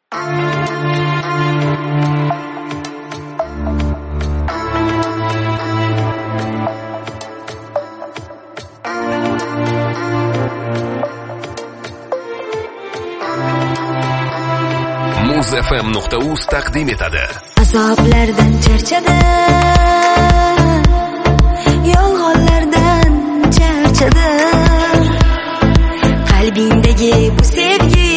muzfm.uz taqdim etadi. Azoblardan charchadim, yolg'onlardan charchadim. Qalbingdagi bu sevgi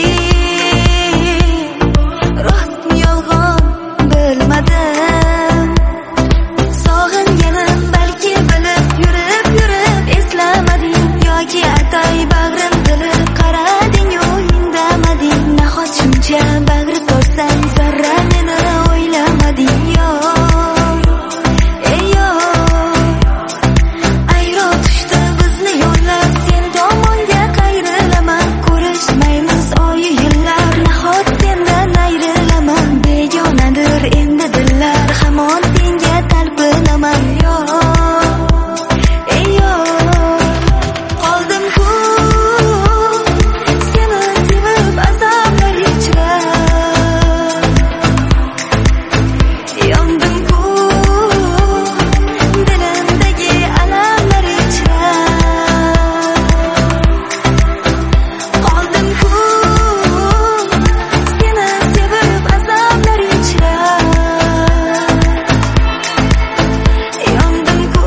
rostmi yolg'on bilmadim. Sog'inganim balki bilib yurib eslamading, yoki atay bag'rim tilib qarading-yu indamading. Nahot shuncha bag'ri to'rsang zarra meni o'ylamading yo. Ayro tushdi bizni yo'llar, sen tomonga qayrilaman. Ko'rishmaymiz oyi yillar, nahot sendan ayrilaman. Begonadir endi dillar, hamon senga talpinaman yo. Qoldim-ku seni sevib azoblar ichra. Yondim-ku dilimdagi alamlar ichra. Qoldim-ku seni sevib azoblar ichra. Yondim-ku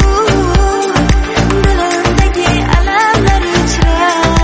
dilimdagi alamlar ichra.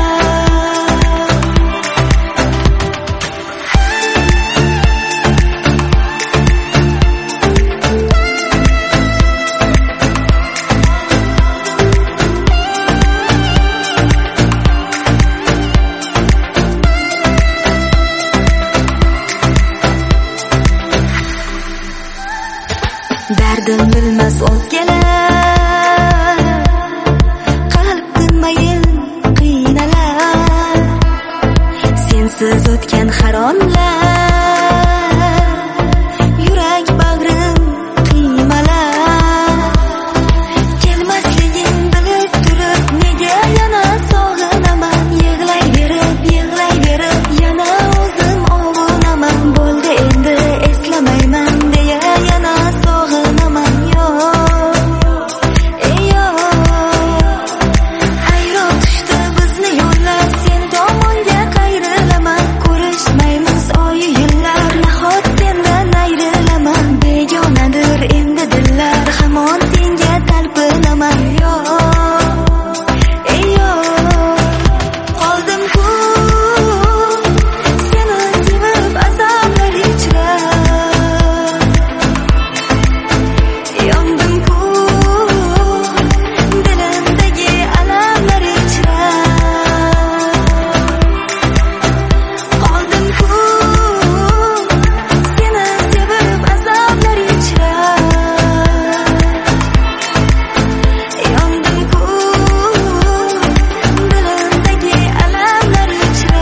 Dardim bilmas o'zgalar, qalbim mayin qiynalar. Sensiz o'tgan haromlar, yurak bag'rim qiymalar. Kelmasliging bilib turib nega yana sog'inaman. Yig'layverib yana o'zim ovunaman. Bo'ldi endi eslamayman deya yana sog'inaman yo. Ayro tushdi bizni yo'llar, sen tomonga qayrilaman. Ko'rishmaymiz oyi yillar, nahot sendan ayrilaman. Begonadir endi dillar, hamon senga talpinaman yo. Qoldim-ku seni sevib azoblar ichra. Yondim-ku dilimdagi alamlar ichra. Qoldim-ku seni sevib azoblar ichra. Yondim-ku dilimdagi alamlar ichra.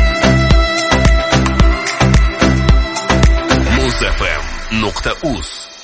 muzfm.uz